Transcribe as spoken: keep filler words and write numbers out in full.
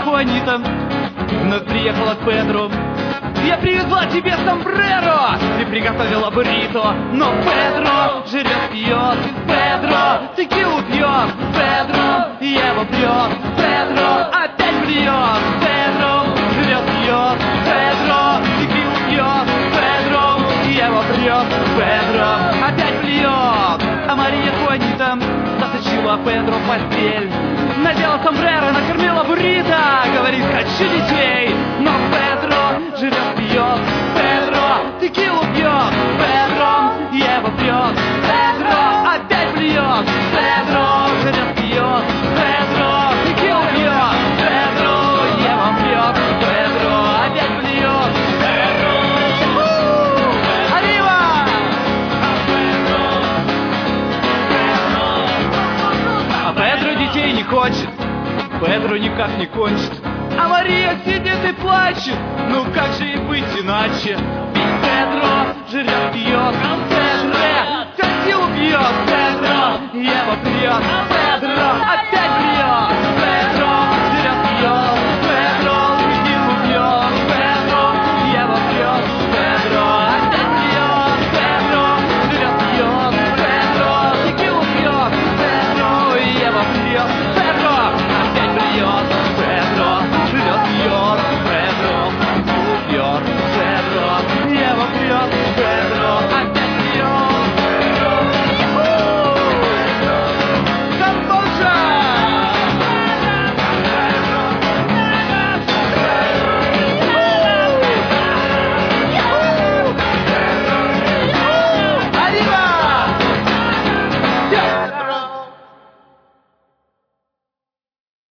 Хуанита вновь приехала к Педро. Я привезла тебе сомбреро, ты приготовила буррито. Но Педро жрет, пьет, Педро текилу пьет, Педро его пьет, Педро опять блюет, Педро жрет, пьет, Педро текилу пьет, Педро его прет, Педро опять блюет. А Мария Хуанита затащила Педро в постель, надела сомбреро, накормила буррито, говорит, хочу детей. Но Педро жрет, пьет, Педро текилу пьет, Педро его пьет, Педро опять блюет, Педро жрет, пьет, Педро текилу пьет, Педро его пьет, Педро опять блюет, Педро. Arriba! А Педро детей не хочет, Педро никак не кончит, а Мария сидит и плачет. Ну как же и быть иначе? Ведь Педро жрет, пьет, Педро текилу пьет, Педро его пьет, Педро опять